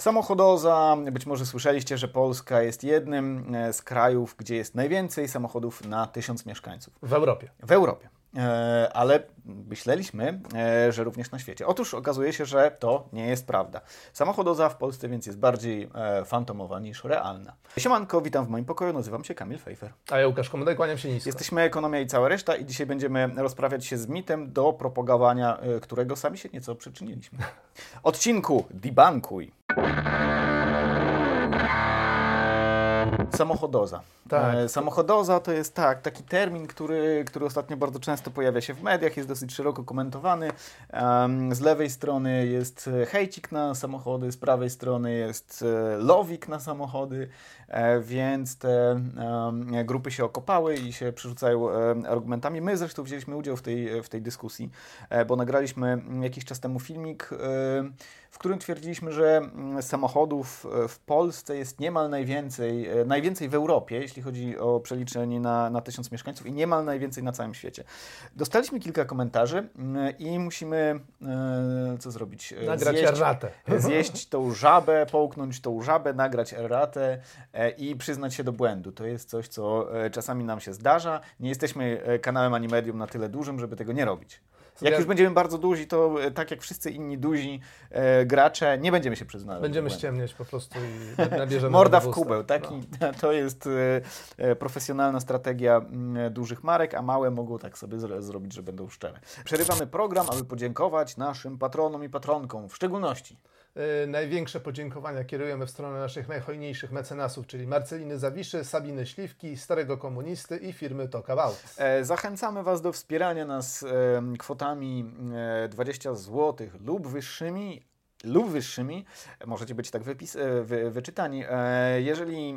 Samochodoza, być może słyszeliście, że Polska jest jednym z krajów, gdzie jest najwięcej samochodów na 1000 mieszkańców. W Europie. W Europie. Ale myśleliśmy, że również na świecie. Otóż okazuje się, że to nie jest prawda. Samochodoza w Polsce więc jest bardziej fantomowa niż realna. Siemanko, witam w moim pokoju, nazywam się Kamil Fejfer. A ja Łukasz Komodaj, kłaniam się nisko. Jesteśmy Ekonomia i cała reszta i dzisiaj będziemy rozprawiać się z mitem, do propagowania którego sami się nieco przyczyniliśmy. Odcinku Debunkuj. Samochodoza. Tak. Samochodoza to jest taki termin, który ostatnio bardzo często pojawia się w mediach, jest dosyć szeroko komentowany. Z lewej strony jest hejcik na samochody, z prawej strony jest lowik na samochody, więc te grupy się okopały i się przerzucają argumentami. My zresztą wzięliśmy udział w tej dyskusji, bo nagraliśmy jakiś czas temu filmik, w którym twierdziliśmy, że samochodów w Polsce jest niemal najwięcej w Europie, jeśli chodzi o przeliczenie na 1000 mieszkańców i niemal najwięcej na całym świecie. Dostaliśmy kilka komentarzy i musimy co zrobić? Nagrać erratę. Zjeść tą żabę, połknąć tą żabę, nagrać erratę i przyznać się do błędu. To jest coś, co czasami nam się zdarza. Nie jesteśmy kanałem ani medium na tyle dużym, żeby tego nie robić. Jak już będziemy bardzo duzi, to tak jak wszyscy inni duzi gracze, nie będziemy się przyznawać. Będziemy ściemniać po prostu i nabierzemy morda w kubeł. To jest profesjonalna strategia dużych marek, a małe mogą tak sobie zrobić, że będą szczere. Przerywamy program, aby podziękować naszym patronom i patronkom, w szczególności. Największe podziękowania kierujemy w stronę naszych najhojniejszych mecenasów, czyli Marceliny Zawiszy, Sabiny Śliwki, Starego Komunisty i firmy Tokawał. Zachęcamy Was do wspierania nas kwotami 20 zł lub wyższymi, możecie być tak wyczytani. Jeżeli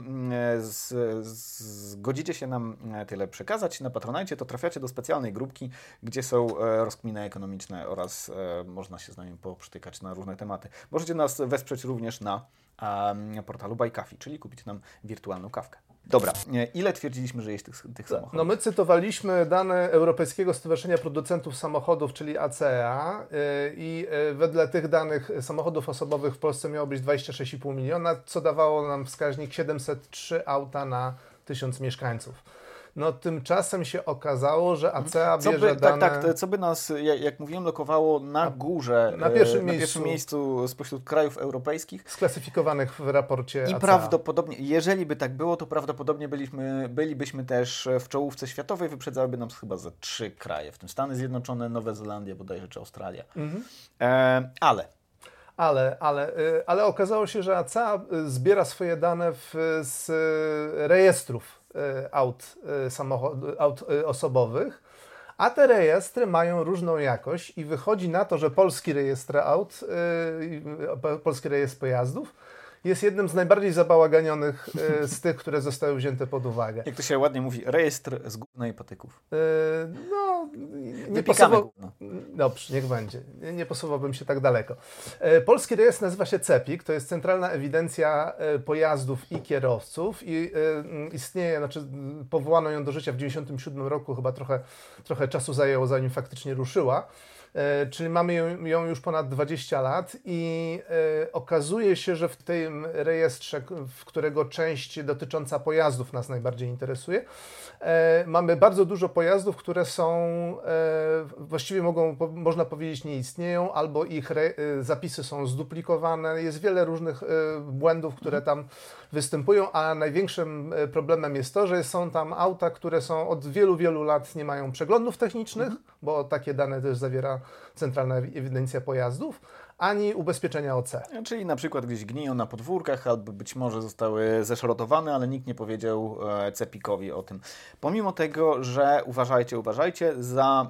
zgodzicie się nam tyle przekazać na Patronite, to trafiacie do specjalnej grupki, gdzie są rozkminy ekonomiczne oraz można się z nami poprzytykać na różne tematy. Możecie nas wesprzeć również na portalu Buy Coffee, czyli kupić nam wirtualną kawkę. Dobra, ile twierdziliśmy, że jest tych samochodów? No my cytowaliśmy dane Europejskiego Stowarzyszenia Producentów Samochodów, czyli ACEA i wedle tych danych samochodów osobowych w Polsce miało być 26,5 miliona, co dawało nam wskaźnik 703 auta na 1000 mieszkańców. No tymczasem się okazało, że ACEA bierze dane... Co by nas, jak mówiłem, lokowało na górze, na pierwszym miejscu spośród krajów europejskich. Sklasyfikowanych w raporcie ACEA. I prawdopodobnie, jeżeli by tak było, to prawdopodobnie bylibyśmy też w czołówce światowej, wyprzedzałyby nam chyba za 3 kraje, w tym Stany Zjednoczone, Nowa Zelandia, bodajże, czy Australia. Ale okazało się, że ACEA zbiera swoje dane z rejestrów aut osobowych, a te rejestry mają różną jakość i wychodzi na to, że polski rejestr aut, polski rejestr pojazdów jest jednym z najbardziej zabałaganionych z tych, które zostały wzięte pod uwagę. Jak to się ładnie mówi, rejestr z gówna i patyków. Nie posuwał... Dobrze, niech będzie. Nie posuwałbym się tak daleko. Polski rejestr nazywa się CEPiK, to jest Centralna Ewidencja Pojazdów i Kierowców i istnieje, powołano ją do życia w 1997 roku, chyba trochę czasu zajęło, zanim faktycznie ruszyła. Czyli mamy ją już ponad 20 lat i okazuje się, że w tym rejestrze, w którego część dotycząca pojazdów nas najbardziej interesuje, mamy bardzo dużo pojazdów, które są, właściwie można powiedzieć, nie istnieją, albo ich zapisy są zduplikowane. Jest wiele różnych błędów, które tam występują, a największym problemem jest to, że są tam auta, które są od wielu, wielu lat nie mają przeglądów technicznych, bo takie dane też zawiera Centralna Ewidencja Pojazdów, ani ubezpieczenia OC. Czyli na przykład gdzieś gniją na podwórkach, albo być może zostały zeszrotowane, ale nikt nie powiedział CEPiK-owi o tym. Pomimo tego, że uważajcie, za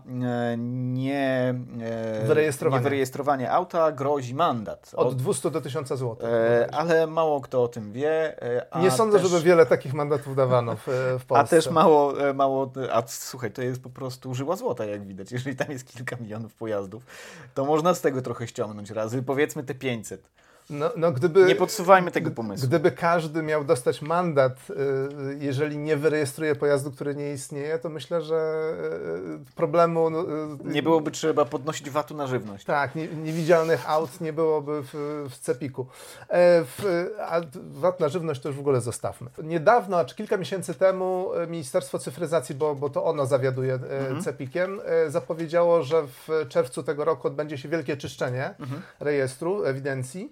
niewyrejestrowanie auta grozi mandat. Od 200 do 1000 zł. Ale mało kto o tym wie. Nie sądzę, żeby wiele takich mandatów dawano w Polsce. A też słuchaj, to jest po prostu żyła złota, jak widać. Jeżeli tam jest kilka milionów pojazdów, to można z tego trochę ściągnąć razy, powiedzmy te 500. Nie podsuwajmy tego pomysłu. Gdyby każdy miał dostać mandat, jeżeli nie wyrejestruje pojazdu, który nie istnieje, to myślę, że problemu... Nie byłoby trzeba podnosić VAT-u na żywność. Tak, niewidzialnych aut nie byłoby w CEPiK-u. A VAT na żywność to już w ogóle zostawmy. Niedawno, czy kilka miesięcy temu Ministerstwo Cyfryzacji, bo to ono zawiaduje CEPiK-iem, zapowiedziało, że w czerwcu tego roku odbędzie się wielkie czyszczenie rejestru, ewidencji.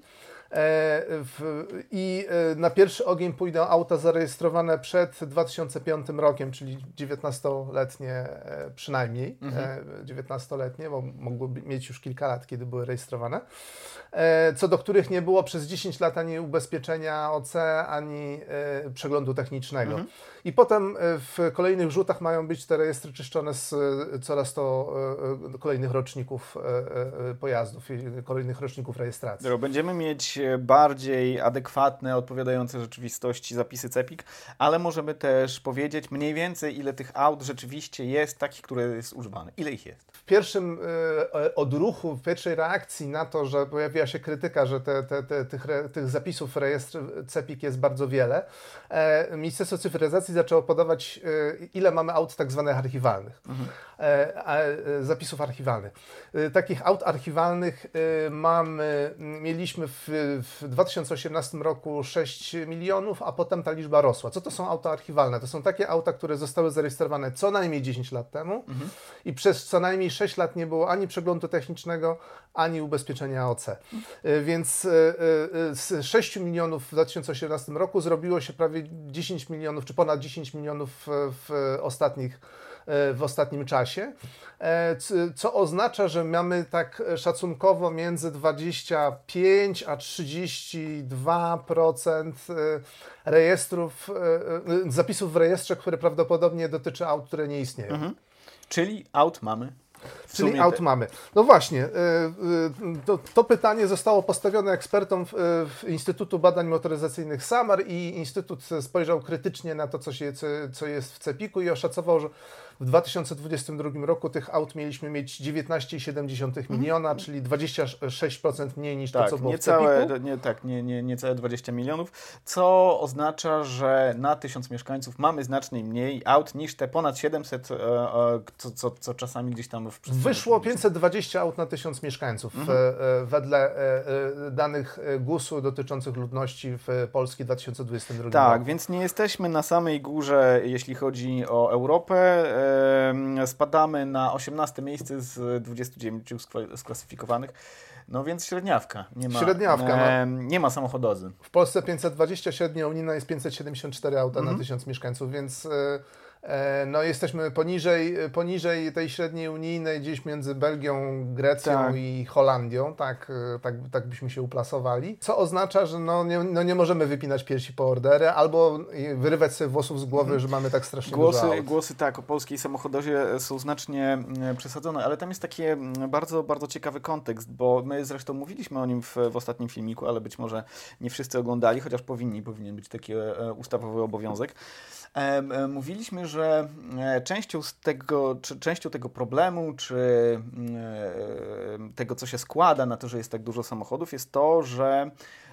I na pierwszy ogień pójdą auta zarejestrowane przed 2005 rokiem, czyli 19-letnie przynajmniej, 19-letnie, bo mogłyby mieć już kilka lat, kiedy były rejestrowane, co do których nie było przez 10 lat ani ubezpieczenia OC, ani przeglądu technicznego. I potem w kolejnych rzutach mają być te rejestry czyszczone z coraz to kolejnych roczników pojazdów i kolejnych roczników rejestracji. Będziemy mieć bardziej adekwatne, odpowiadające rzeczywistości zapisy CEPiK, ale możemy też powiedzieć mniej więcej, ile tych aut rzeczywiście jest takich, które jest używane. Ile ich jest? W pierwszym odruchu, w pierwszej reakcji na to, że pojawiła się krytyka, że tych zapisów w rejestrze CEPiK jest bardzo wiele, Ministerstwo Cyfryzacji zaczęło podawać, ile mamy aut tak zwanych archiwalnych. Zapisów archiwalnych. Takich aut archiwalnych mieliśmy w 2018 roku 6 milionów, a potem ta liczba rosła. Co to są auta archiwalne? To są takie auta, które zostały zarejestrowane co najmniej 10 lat temu i przez co najmniej 6 lat nie było ani przeglądu technicznego, ani ubezpieczenia OC. Więc z 6 milionów w 2018 roku zrobiło się prawie 10 milionów, czy ponad 10 milionów w ostatnim czasie, co oznacza, że mamy tak szacunkowo między 25 a 32% rejestrów, zapisów w rejestrze, które prawdopodobnie dotyczy aut, które nie istnieją. Czyli aut mamy. Czyli aut mamy. No właśnie, to pytanie zostało postawione ekspertom Instytutu Badań Motoryzacyjnych SAMAR i Instytut spojrzał krytycznie na to, co jest w CEPiK-u i oszacował, że w 2022 roku tych aut mieliśmy mieć 19,7 miliona, czyli 26% mniej niż to, co było w CEPiK-u. Niecałe 20 milionów, co oznacza, że na 1000 mieszkańców mamy znacznie mniej aut niż te ponad 700, co czasami gdzieś tam w przestrzeni. Wyszło 520 aut na 1000 mieszkańców wedle danych GUS-u dotyczących ludności w Polski w 2022 roku. Tak, więc nie jesteśmy na samej górze, jeśli chodzi o Europę. Spadamy na 18 miejsce z 29 sklasyfikowanych. No więc średniawka. Nie ma samochodozy. W Polsce 520, średnia unijna jest 574 auta na 1000 mieszkańców, więc no jesteśmy poniżej tej średniej unijnej, gdzieś między Belgią, Grecją i Holandią, tak byśmy się uplasowali, co oznacza, że nie możemy wypinać piersi po ordery, albo wyrywać sobie włosów z głowy, że mamy tak strasznie dużo aut. Głosy o polskiej samochodozie są znacznie przesadzone, ale tam jest taki bardzo, bardzo ciekawy kontekst, bo my zresztą mówiliśmy o nim w ostatnim filmiku, ale być może nie wszyscy oglądali, chociaż powinien być taki ustawowy obowiązek. Mówiliśmy, że częścią tego problemu, czy tego, co się składa na to, że jest tak dużo samochodów, jest to, że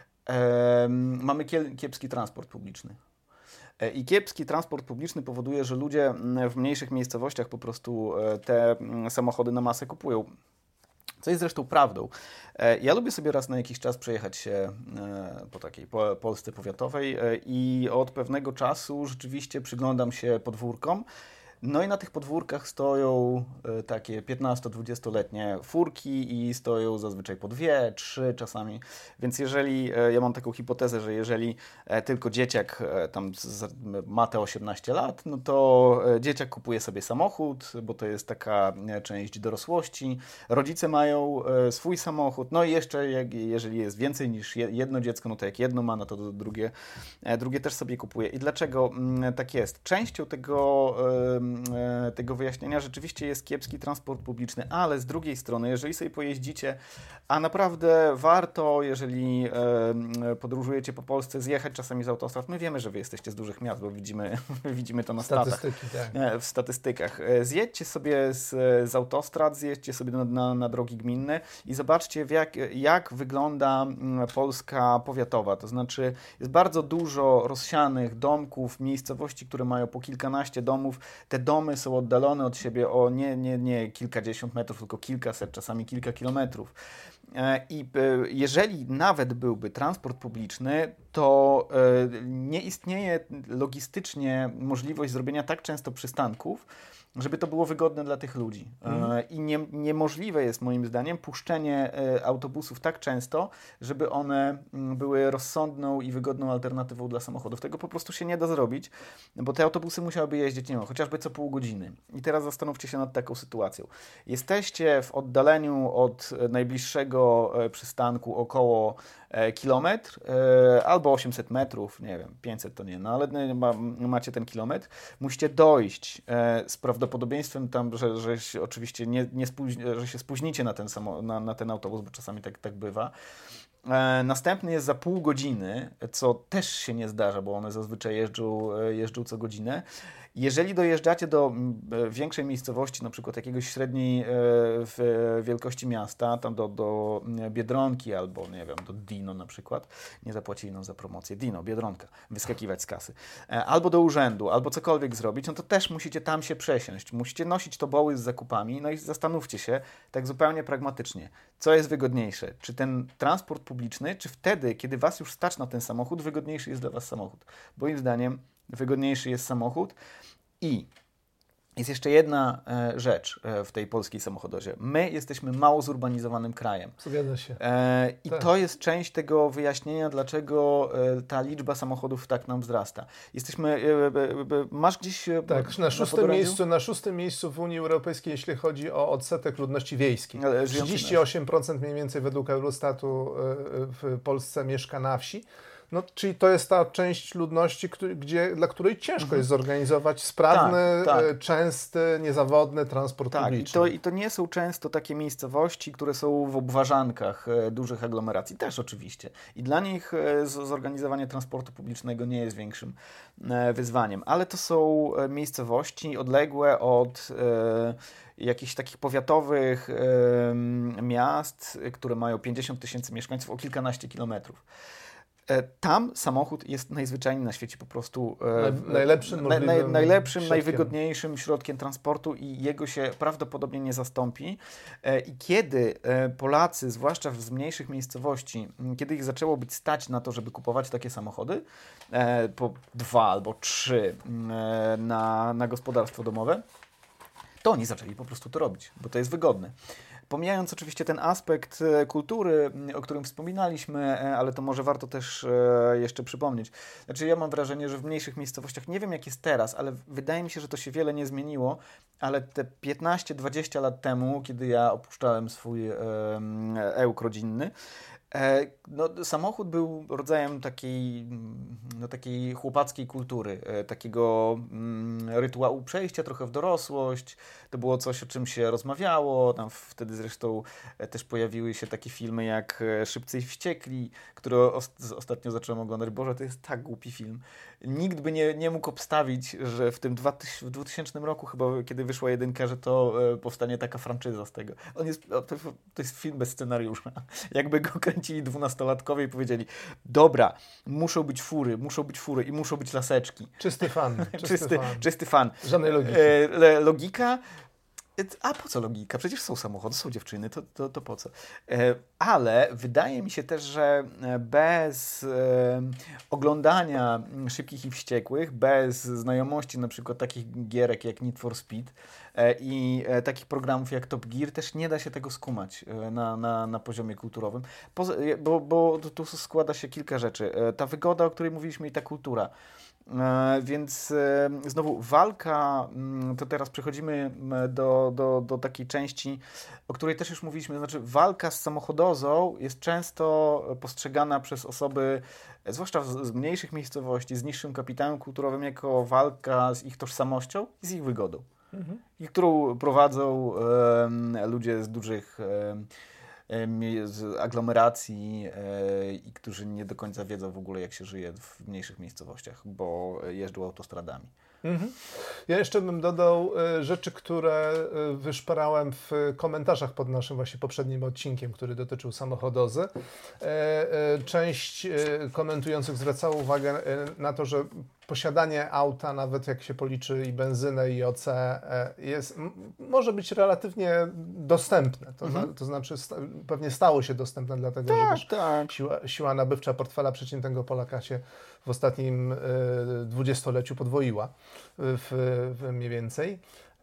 mamy kiepski transport publiczny. I kiepski transport publiczny powoduje, że ludzie w mniejszych miejscowościach po prostu te samochody na masę kupują. Co jest zresztą prawdą. Ja lubię sobie raz na jakiś czas przejechać się po takiej Polsce powiatowej i od pewnego czasu rzeczywiście przyglądam się podwórkom. No i na tych podwórkach stoją takie 15-20-letnie furki i stoją zazwyczaj po 2, 3 czasami. Więc ja mam taką hipotezę, że jeżeli tylko dzieciak tam ma te 18 lat, no to dzieciak kupuje sobie samochód, bo to jest taka część dorosłości. Rodzice mają swój samochód, no i jeszcze jeżeli jest więcej niż jedno dziecko, no to jak jedno ma, no to drugie też sobie kupuje. I dlaczego tak jest? Częścią tego tego wyjaśnienia, rzeczywiście jest kiepski transport publiczny, ale z drugiej strony, jeżeli sobie pojeździcie, a naprawdę warto, jeżeli podróżujecie po Polsce, zjechać czasami z autostrad. My wiemy, że wy jesteście z dużych miast, bo widzimy to na statach, tak. w statystykach. Zjedźcie sobie z autostrad, zjedźcie sobie na drogi gminne i zobaczcie, jak wygląda Polska powiatowa. To znaczy jest bardzo dużo rozsianych domków, miejscowości, które mają po kilkanaście domów. Te domy są oddalone od siebie o nie kilkadziesiąt metrów, tylko kilkaset, czasami kilka kilometrów. I jeżeli nawet byłby transport publiczny, to nie istnieje logistycznie możliwość zrobienia tak często przystanków, żeby to było wygodne dla tych ludzi. I niemożliwe jest moim zdaniem puszczenie autobusów tak często, żeby one były rozsądną i wygodną alternatywą dla samochodów. Tego po prostu się nie da zrobić, bo te autobusy musiałyby jeździć, nie wiem, chociażby co pół godziny. I teraz zastanówcie się nad taką sytuacją. Jesteście w oddaleniu od najbliższego przystanku około kilometr albo 800 metrów, nie wiem, 500 to nie, no ale macie ten kilometr. Musicie dojść z prawdopodobieństwem tam, że się oczywiście że się spóźnicie na ten autobus, bo czasami tak bywa. Następny jest za pół godziny, co też się nie zdarza, bo one zazwyczaj jeżdżą co godzinę. Jeżeli dojeżdżacie do większej miejscowości, na przykład jakiegoś średniej wielkości miasta, tam do Biedronki albo, nie wiem, do Dino na przykład, nie zapłacili nam za promocję, Dino, Biedronka, wyskakiwać z kasy, albo do urzędu, albo cokolwiek zrobić, no to też musicie tam się przesiąść, musicie nosić toboły z zakupami, no i zastanówcie się tak zupełnie pragmatycznie, co jest wygodniejsze, czy ten transport publiczny, czy wtedy, kiedy was już stać na ten samochód, wygodniejszy jest dla was samochód. Moim zdaniem wygodniejszy jest samochód. I jest jeszcze jedna rzecz w tej polskiej samochodozie. My jesteśmy mało zurbanizowanym krajem. Zgadza się. I to jest część tego wyjaśnienia, dlaczego ta liczba samochodów tak nam wzrasta. Masz gdzieś... Tak, na szóstym miejscu w Unii Europejskiej, jeśli chodzi o odsetek ludności wiejskiej. 38% mniej więcej według Eurostatu w Polsce mieszka na wsi. No, czyli to jest ta część ludności, dla której ciężko jest zorganizować sprawny, częsty, niezawodny transport publiczny. I to nie są często takie miejscowości, które są w obwarzankach dużych aglomeracji. Też oczywiście. I dla nich zorganizowanie transportu publicznego nie jest większym wyzwaniem. Ale to są miejscowości odległe od jakichś takich powiatowych miast, które mają 50 000 mieszkańców o kilkanaście kilometrów. Tam samochód jest najzwyczajniej na świecie po prostu najlepszym, najwygodniejszym środkiem transportu i jego się prawdopodobnie nie zastąpi. I kiedy Polacy, zwłaszcza z mniejszych miejscowości, kiedy ich zaczęło być stać na to, żeby kupować takie samochody, po 2 albo 3 na gospodarstwo domowe, to oni zaczęli po prostu to robić, bo to jest wygodne. Pomijając oczywiście ten aspekt kultury, o którym wspominaliśmy, ale to może warto też jeszcze przypomnieć. Znaczy ja mam wrażenie, że w mniejszych miejscowościach, nie wiem jak jest teraz, ale wydaje mi się, że to się wiele nie zmieniło, ale te 15-20 lat temu, kiedy ja opuszczałem swój ełk rodzinny, no, samochód był rodzajem takiej chłopackiej kultury, takiego rytuału przejścia trochę w dorosłość. To było coś, o czym się rozmawiało. Tam wtedy zresztą też pojawiły się takie filmy jak Szybcy i Wściekli, które ostatnio zacząłem oglądać. Boże, to jest tak głupi film. Nikt by nie mógł obstawić, że w 2000 roku chyba, kiedy wyszła 1, że to powstanie taka franczyza z tego. To jest film bez scenariusza. Jakby go kręcili 12-latkowie i powiedzieli, dobra, muszą być fury i muszą być laseczki. Czysty fan. Czysty fan. Żadnej logiki. Logika. A po co logika? Przecież są samochody, są dziewczyny, to po co? Ale wydaje mi się też, że bez oglądania Szybkich i Wściekłych, bez znajomości na przykład takich gierek jak Need for Speed i takich programów jak Top Gear też nie da się tego skumać na poziomie kulturowym, bo tu składa się kilka rzeczy. Ta wygoda, o której mówiliśmy, i ta kultura. Więc znowu walka, to teraz przechodzimy do takiej części, o której też już mówiliśmy, to znaczy walka z samochodozą jest często postrzegana przez osoby, zwłaszcza z mniejszych miejscowości, z niższym kapitałem kulturowym, jako walka z ich tożsamością i z ich wygodą. I którą prowadzą ludzie z dużych z aglomeracji i którzy nie do końca wiedzą w ogóle, jak się żyje w mniejszych miejscowościach, bo jeżdżą autostradami. Ja jeszcze bym dodał rzeczy, które wyszperałem w komentarzach pod naszym właśnie poprzednim odcinkiem, który dotyczył samochodozy. Część komentujących zwracało uwagę na to, że posiadanie auta, nawet jak się policzy i benzynę, i OC, może być relatywnie dostępne. To znaczy pewnie stało się dostępne, dlatego że siła nabywcza portfela przeciętnego Polaka się w ostatnim dwudziestoleciu podwoiła mniej więcej.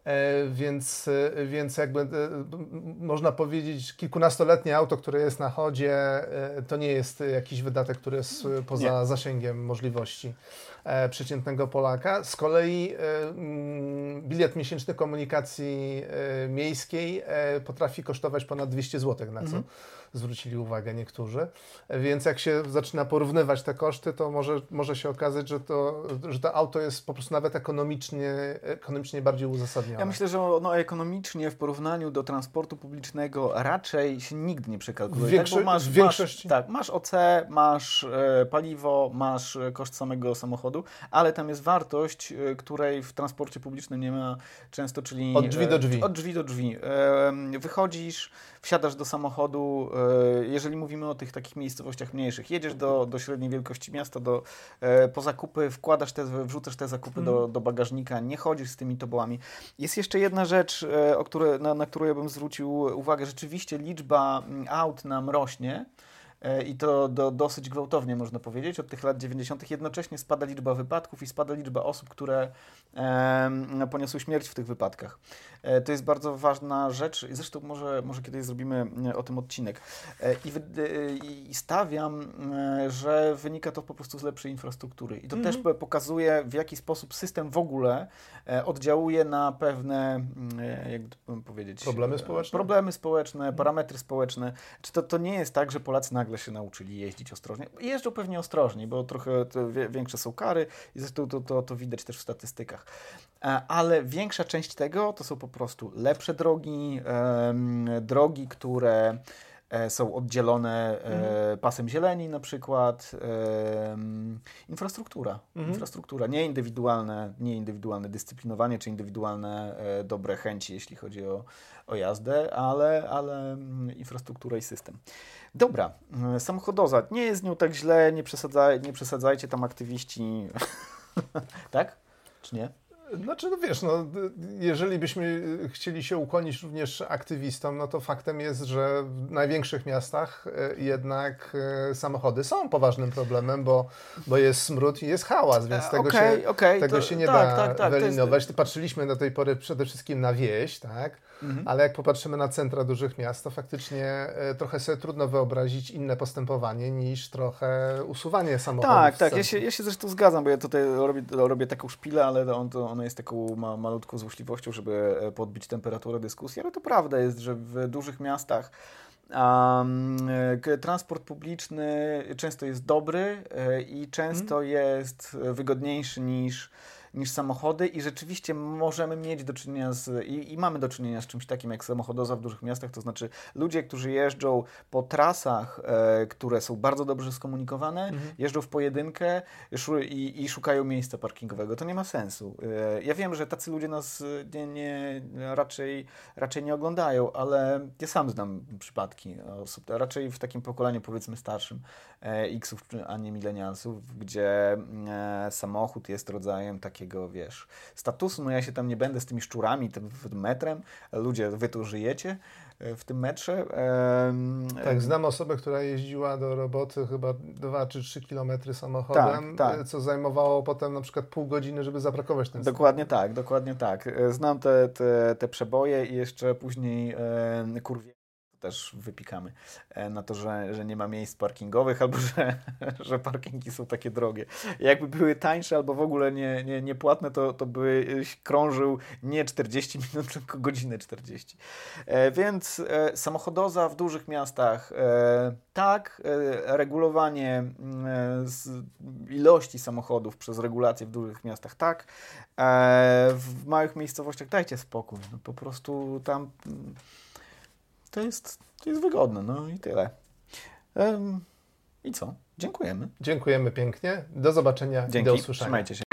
Więc jakby można powiedzieć, kilkunastoletnie auto, które jest na chodzie, to nie jest jakiś wydatek, który jest poza zasięgiem możliwości przeciętnego Polaka. Z kolei bilet miesięczny komunikacji miejskiej potrafi kosztować ponad 200 zł, na co zwrócili uwagę niektórzy. Więc jak się zaczyna porównywać te koszty, to może się okazać, że to auto jest po prostu nawet ekonomicznie bardziej uzasadnione. Ja myślę, że ono ekonomicznie w porównaniu do transportu publicznego raczej się nigdy nie przekalkuluje. Masz OC, masz paliwo, masz koszt samego samochodu, ale tam jest wartość, której w transporcie publicznym nie ma często, czyli od drzwi do drzwi. Od drzwi do drzwi. Wychodzisz, wsiadasz do samochodu, jeżeli mówimy o tych takich miejscowościach mniejszych, jedziesz do średniej wielkości miasta, po zakupy, wrzucasz te zakupy do bagażnika, nie chodzisz z tymi tobołami. Jest jeszcze jedna rzecz, na którą ja bym zwrócił uwagę. Rzeczywiście liczba aut nam rośnie. I to dosyć gwałtownie, można powiedzieć, od tych lat 90. Jednocześnie spada liczba wypadków i spada liczba osób, które poniosły śmierć w tych wypadkach. To jest bardzo ważna rzecz i zresztą może kiedyś zrobimy o tym odcinek. I stawiam, że wynika to po prostu z lepszej infrastruktury. I to też pokazuje, w jaki sposób system w ogóle oddziałuje na pewne, jakby to powiedzieć... Problemy społeczne, parametry społeczne. Czy to nie jest tak, że Polacy nagle się nauczyli jeździć ostrożnie? Jeżdżą pewnie ostrożniej, bo trochę większe są kary i zresztą to widać też w statystykach. Ale większa część tego to są po prostu lepsze drogi, które są oddzielone pasem zieleni na przykład. Infrastruktura, nie indywidualne dyscyplinowanie czy indywidualne dobre chęci, jeśli chodzi o jazdę, ale infrastruktura i system. Dobra, samochodoza. Nie jest z nią tak źle, nie przesadzajcie tam aktywiści. Tak? Czy nie? Znaczy, jeżeli byśmy chcieli się ukłonić również aktywistom, no to faktem jest, że w największych miastach jednak samochody są poważnym problemem, bo jest smród i jest hałas, więc tego się nie da wyeliminować. Patrzyliśmy do tej pory przede wszystkim na wieś, tak? Ale jak popatrzymy na centra dużych miast, to faktycznie trochę sobie trudno wyobrazić inne postępowanie niż trochę usuwanie samochodów. Tak, ja się zresztą zgadzam, bo ja tutaj robię taką szpilę, ale ono jest taką malutką złośliwością, żeby podbić temperaturę dyskusji, ale to prawda jest, że w dużych miastach transport publiczny często jest dobry i często jest wygodniejszy niż samochody i rzeczywiście możemy mieć do czynienia i mamy do czynienia z czymś takim jak samochodoza w dużych miastach, to znaczy ludzie, którzy jeżdżą po trasach, które są bardzo dobrze skomunikowane, jeżdżą w pojedynkę i szukają miejsca parkingowego. To nie ma sensu. Ja wiem, że tacy ludzie nas raczej nie oglądają, ale ja sam znam przypadki osób, raczej w takim pokoleniu powiedzmy starszym X-ów, a nie milenialsów, gdzie samochód jest rodzajem takiego, statusu. No ja się tam nie będę z tymi szczurami, tym metrem. Ludzie, wy tu żyjecie w tym metrze. Tak, znam osobę, która jeździła do roboty chyba 2 czy 3 kilometry samochodem, co zajmowało potem na przykład pół godziny, żeby zaparkować ten samochód. Dokładnie tak. Znam te przeboje i jeszcze później kurwie. też wypikamy na to, że nie ma miejsc parkingowych albo że parkingi są takie drogie. Jakby były tańsze albo w ogóle nie płatne, to byś krążył nie 40 minut, tylko godzinę 40. Więc samochodoza w dużych miastach tak, regulowanie ilości samochodów przez regulacje w dużych miastach tak, w małych miejscowościach dajcie spokój. No, po prostu tam to jest wygodne, no i tyle. I co? Dziękujemy. Dziękujemy pięknie. Do zobaczenia i do usłyszenia. Trzymajcie się.